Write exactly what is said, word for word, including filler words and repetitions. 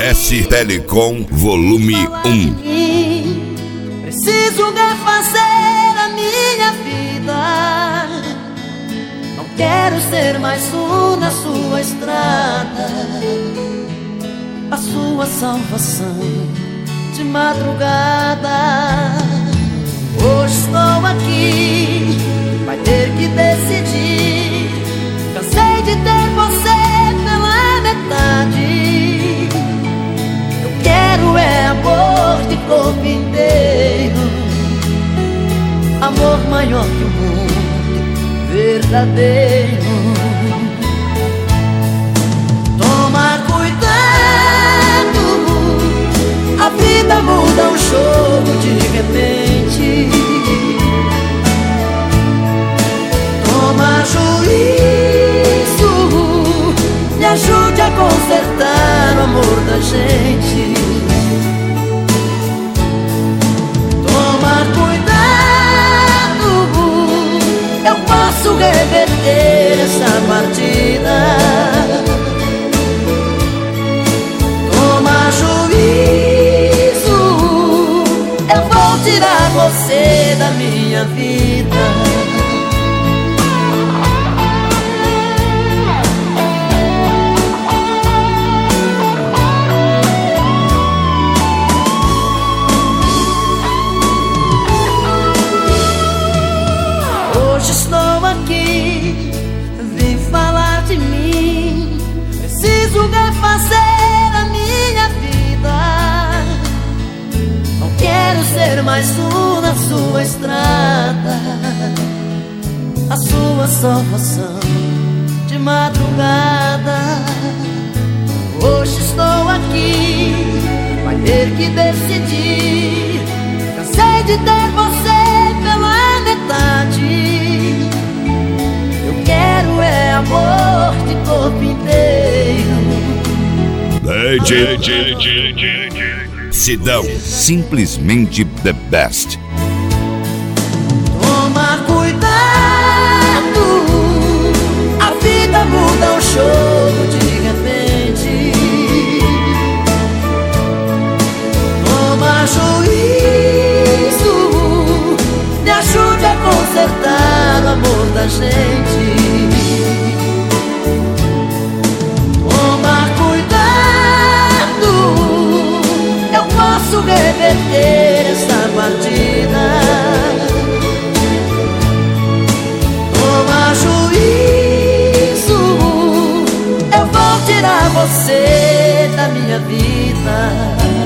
S Telecom Volume um. Preciso refazer a minha vida. Não quero ser mais um na sua estrada. A sua salvação de madrugada. Hoje estou aqui, vai ter que decidir. Cansei de ter você pela metade. Eu quero é amor de corpo inteiro, amor maior que o mundo, verdadeiro. Tomar cuidado, a vida muda um jogo de repente. Toma juízo, me ajude a consertar o amor da gente. Tomar cuidado, eu posso reverter essa partida. Toma juízo, eu vou tirar você da minha vida. Hoje estou aqui, vim falar de mim. Preciso refazer a minha vida. Não quero ser mais um na sua estrada. A sua salvação de madrugada. Hoje estou aqui, vai ter que decidir. Cansei de ter você pela metade. Eu quero é amor de corpo inteiro. Sidão, simplesmente the best. Tomar cuidado, a vida muda o jogo de repente. Toma juízo, me ajude a consertar o amor da gente. Tomar cuidado, eu posso reverter essa partida. Toma juízo, eu vou tirar você da minha vida.